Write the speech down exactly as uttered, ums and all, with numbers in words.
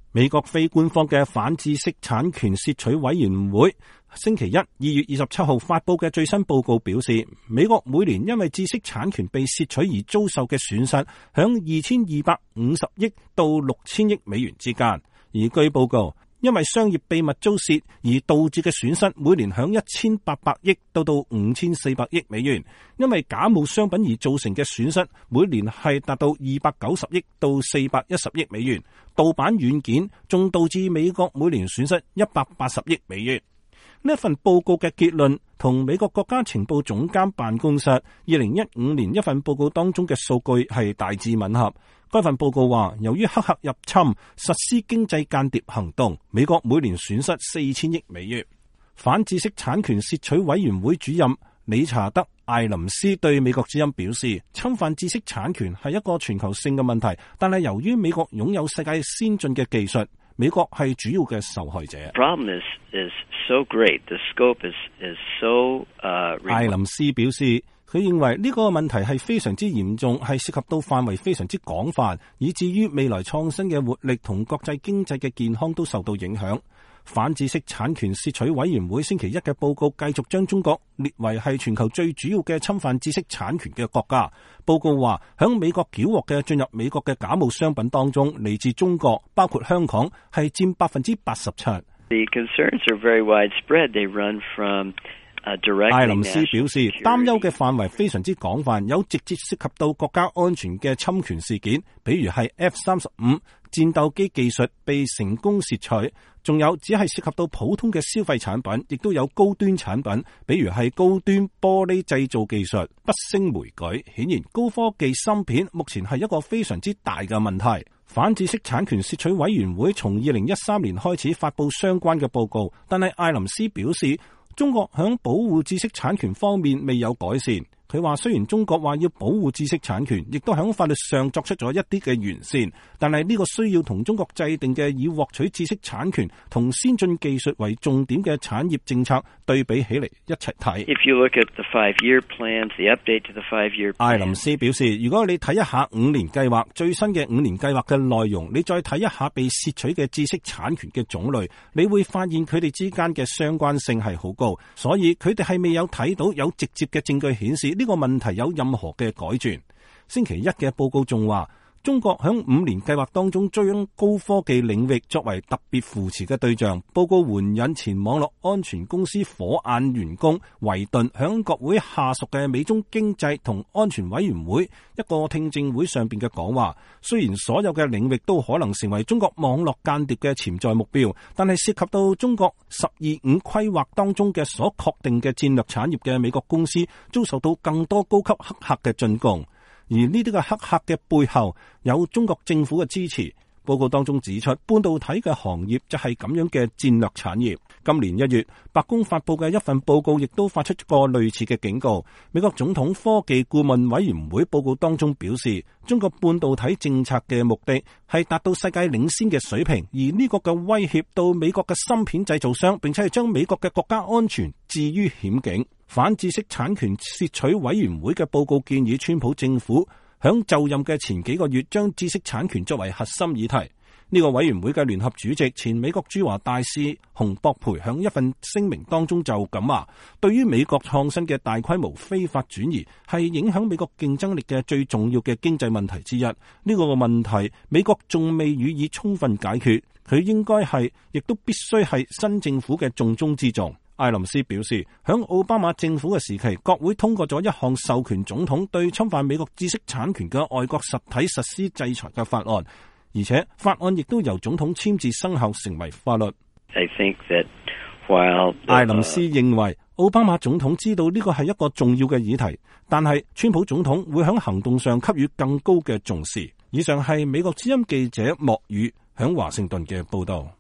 美國非官方嘅反知識產權竊取委員會星期一二月二十七號發佈嘅最新報告表示，美國每年因為知識產權被竊取而遭受嘅損失，響二千二百五十億到六千億美元之間。而據報告，因為商業秘密遭竊而導致嘅損失，每年響一千八百億到到五千四百億美元；因為假冒商品而造成嘅損失，每年係達到二百九十億到四百一十億美元。盜版軟件仲導致美國每年損失一百八十億美元。呢一份報告嘅結論同美國國家情報總監辦公室二零一五年一份報告當中嘅數據係大致吻合。該份報告話，由於黑客入侵實施經濟間諜行動，美國每年損失四千億美元。反知識產權竊取委員會主任理查德·艾林斯對美國之音表示，侵犯知識產權係一個全球性嘅問題，但係由於美國擁有世界先進嘅技術，美國係主要嘅受害者。 Problem is, is so great. The scope is, is so, uh, 艾林斯表示，佢認為呢個問題係非常之嚴重，係涉及到範圍非常之廣泛，以至於未來創新嘅活力同國際經濟嘅健康都受到影響。反知識產權竊取委員會星期一嘅報告繼續將中國列為係全球最主要嘅侵犯知識產權嘅國家。報告話，響美國繳獲嘅進入美國嘅假冒商品當中，嚟自中國，包括香港，係佔百分之八十七。 The concerns are very widespread. They run from 艾林斯表示，擔憂嘅範圍非常之廣泛，有直接涉及到國家安全嘅侵權事件，比如係 F 三十五戰鬥機技術被成功竊取，仲有只係涉及到普通嘅消費產品，亦都有高端產品，比如係高端玻璃製造技術不勝枚舉。顯然，高科技芯片目前係一個非常之大嘅問題。反知識產權竊取委員會從二零一三年開始發佈相關嘅報告，但係艾林斯表示，中國響保護知識產權方面未有改善。佢話雖然中國話要保護知識產權，亦都響法律上作出咗一啲嘅完善，但係呢個需要同中國制定嘅以獲取知識產權同先進技術為重點嘅產業政策對比起嚟一齊睇。 If you look at the five-year plans, the update to the five-year plan. 艾林斯表示，如果你睇一下五年計劃最新嘅五年計劃嘅內容，你再睇一下被竊取嘅知識產權嘅種類，你會發現佢哋之間嘅相關性係好高，所以佢哋係未有睇到有直接嘅證據顯示呢個問題有任何嘅改轉。星期一嘅報告仲話，中國響五年計劃當中將高科技領域作為特別扶持嘅對象。報告援引前網絡安全公司火眼員工維頓響國會下屬嘅美中經濟同安全委員會一個聽證會上邊嘅講話，雖然所有嘅領域都可能成為中國網絡間諜嘅潛在目標，但係涉及到中國十二五規劃當中嘅所確定嘅戰略產業嘅美國公司遭受到更多高級黑客嘅進攻。而呢啲嘅黑客嘅背後有中國政府嘅支持。報告當中指出，半導體嘅行業就係咁樣嘅戰略產業。今年一月，白宮發佈嘅一份報告亦都發出過類似嘅警告。美國總統科技顧問委員會報告當中表示，中國半導體政策嘅目的係達到世界領先嘅水平，而呢個嘅威脅到美國嘅芯片製造商，並且係將美國嘅國家安全置於險境。反知識產權竊取委員會嘅報告建議川普政府響就任嘅前幾個月將知識產權作為核心議題。呢個委員會嘅聯合主席前美國駐華大使洪博培響一份聲明當中就咁話，對於美國創新嘅大規模非法轉移係影響美國競爭力嘅最重要嘅經濟問題之一。呢個問題美國仲未予以充分解決，佢應該係亦都必須係新政府嘅重中之重。艾林斯表示，響奧巴馬政府嘅時期，國會通過咗一項授權總統對侵犯美國知識產權嘅外國實體實施制裁嘅法案，而且法案亦都由總統簽字生效成為法律。 I think that while the... 艾林斯認為，奧巴馬總統知道呢個係一個重要嘅議題，但係川普總統會響行動上給予更高嘅重視。以上係美國之音記者莫宇響華盛頓嘅報道。